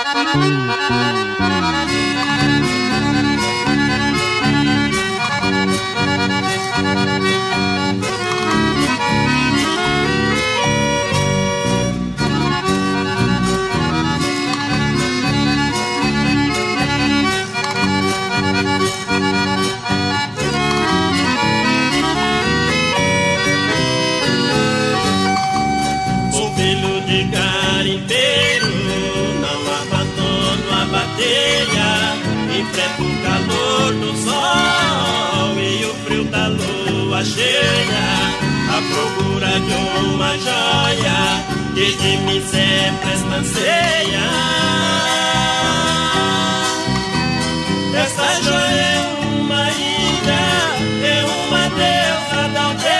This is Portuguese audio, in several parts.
Enfrenta o calor do sol e o frio da lua cheia, à procura de uma joia que de mim sempre estancia. Essa joia é uma ilha, é uma deusa da aldeia.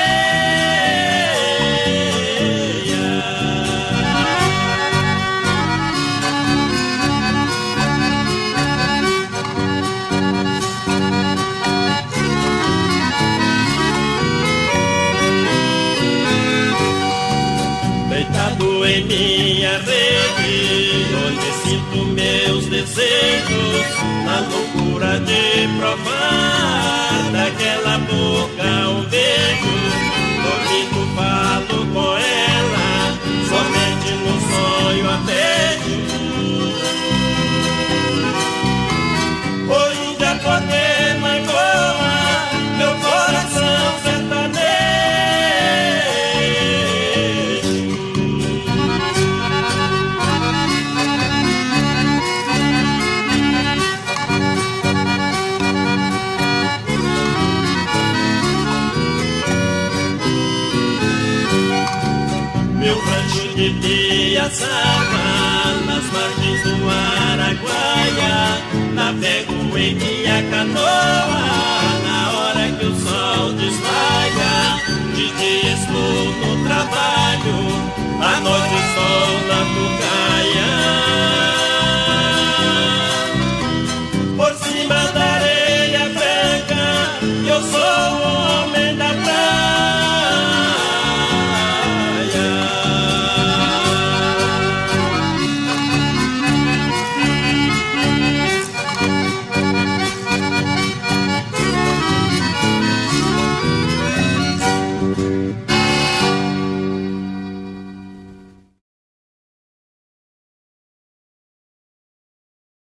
Em minha rede, onde sinto meus desejos, na loucura de provar daquela boca um beijo. Dormindo falo com ela, somente no sonho a beijo. Hoje já acordei Magoa, meu coração sertanejo. De Piaçaba,